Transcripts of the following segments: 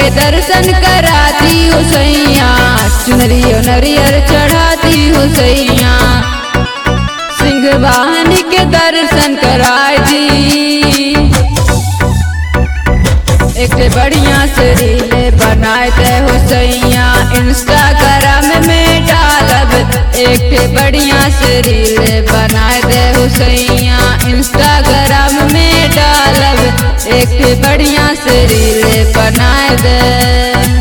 के दर्शन कराती हो सैया, चुनरियो नरियर चढ़ाती हो सैया, सिंह वाहन के दर्शन कराई दी। एक बढ़िया से रीले बनाए दे हो सैया, इंस्टाग्राम में डालब। एक बढ़िया से रीले बनाए दे हो सैया, इंस्टाग्राम में डालब। एक बढ़िया से रीले बनाए दे।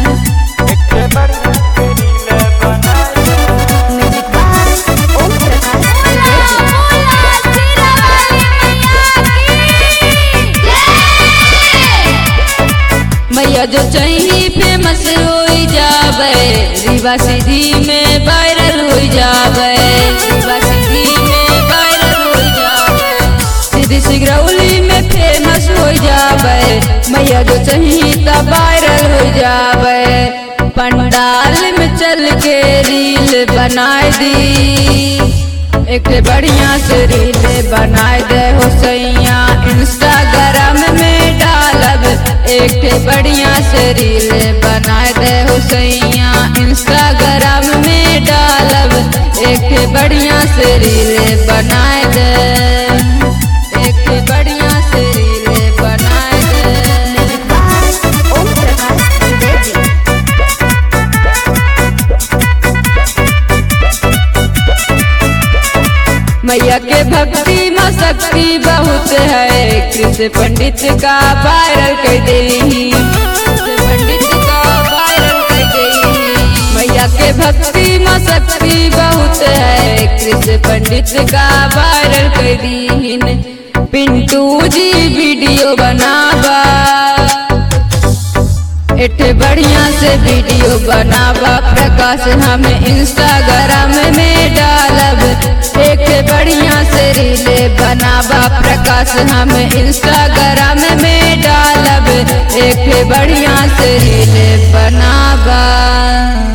मैया जो चाहिए फेमस हो जावे, रीवा सीधी में वायरल हो जावे, रीवा सीधी में वायरल हो जावे, सीधी सिगरौली में फेमस हो जावे। मैया जो चाहिए तब वायरल हो जावे, पंडाल में चल के रील बनाए दी। एक बढ़िया से रील बनाए दे हो सैया, इंस्टाग्राम में डालब। एक बढ़िया से रील बनाए दे हो सैया, इंस्टाग्राम में डालब। एक बढ़िया से रील बनाए दे, एक बढ़िया से रील बनाए दे। मैया के भक्ति में शक्ति बहुत है, कृष्ण पंडित का वायरल कर दे, पंडित का वायरल कर दे। मैया के भक्ति में शक्ति बहुत है, कृष्ण पंडित का वायरल कर दी। पिंटू जी वीडियो बनावा, एक बढ़िया से वीडियो बनावा। प्रकाश हम इंस्टाग्राम में डालब। एक बढ़िया से रीले बनावा, प्रकाश हम इंस्टाग्राम में डालब। एक बढ़िया से रीले बनावा।